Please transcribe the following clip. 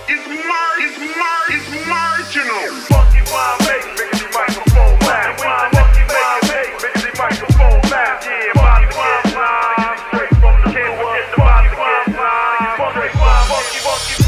It's marginal. Funky wine make, make the microphone laugh. Funky wine make, make the microphone laugh. Yeah, body get live, straight from the table. Get the body get live. Funky wine, funky.